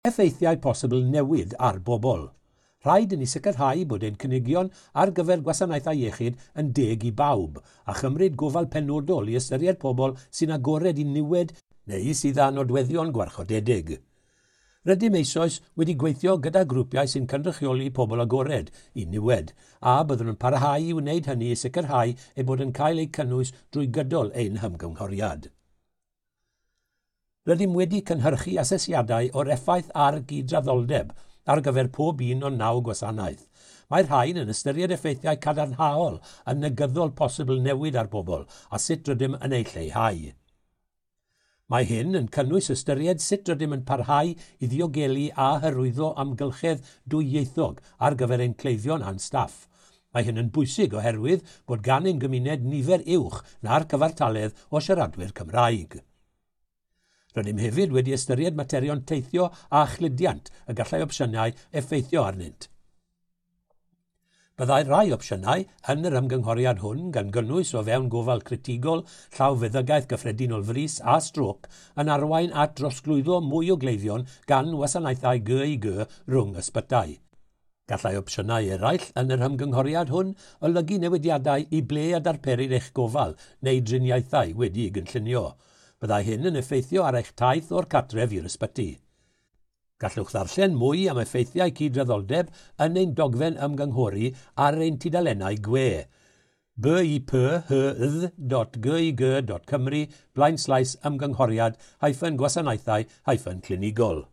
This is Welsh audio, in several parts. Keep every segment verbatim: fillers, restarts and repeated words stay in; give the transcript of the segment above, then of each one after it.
Effeithiau posibl newid ar bobl. Rhaid i ni sicrhau bod ein cynigion ar gyfer gwasanaethau iechyd yn deg i bawb a chymryd gofal penodol i ystyried pobl sy'n agored i niwed neu sydd â nodweddion gwarchodedig. Rydym eisoes wedi gweithio gyda grwpiau sy'n cynrychioli pobl agored i niwed a byddwn yn parhau i wneud hynny i sicrhau eu bod yn cael eu cynnwys drwy gydol ein hymgynghoriad. Rydym wedi cynhyrchu asesiadau o'r effaith ar gydraddoldeb ar gyfer pob un o naw gwasanaeth. Mae'r rhain yn ystyried effeithiau cadarnhaol yn negyddol posibl newid ar bobl a sut rydym yn ei lleihau. Mae hyn yn cynnwys ystyried sut rydym yn parhau i ddiogelu a hyrwyddo amgylchedd dwyieithog ar gyfer ein cleifion a'n staff. Mae hyn yn bwysig oherwydd bod gan ein gymuned nifer uwch na'r cyfartaledd o siaradwyr Cymraeg. Rydym hefyd wedi ystyried materion teithio a chludiant y gallai opsiynau effeithio arnynt. Byddai rai opsiynau yn yr ymgynghoriad hwn gan gynnwys o fewn gofal critigol, llawfeddygaeth gyffredinol frys a stroc yn arwain at drosglwyddo mwy o gleifion gan wasanaethau G I G rhwng ysbytau. Gallai opsiynau eraill yn yr ymgynghoriad hwn olygu newidiadau i ble a darperir eich gofal neu driniaethau wedi gynllunio. Byddai hyn yn effeithio ar eich taith o'r cartref i'r ysbyty. Gallwch ddarllen mwy am effeithiau cydraddoldeb yn ein dogfen ymgynghori ar ein tudalennau gwe. b i p h dd dot g i g dot cymru blaen slais ymgynghoriad hyphen gwasanaethau hyphen clinigol.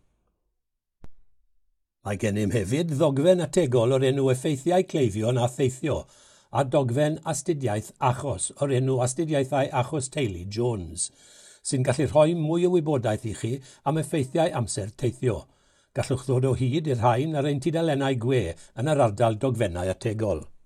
Mae gennym hefyd ddogfen ategol o'r enw effeithiau cleifion a theithio a dogfen astudiaeth achos o'r enw astudiaethau achos teulu Jones, sy'n gallu rhoi mwy o wybodaeth i chi am effeithiau amser teithio. Gallwch ddod o hyd i'r rhain ar ein tudalennau gwe yn yr ardal dogfennau ategol.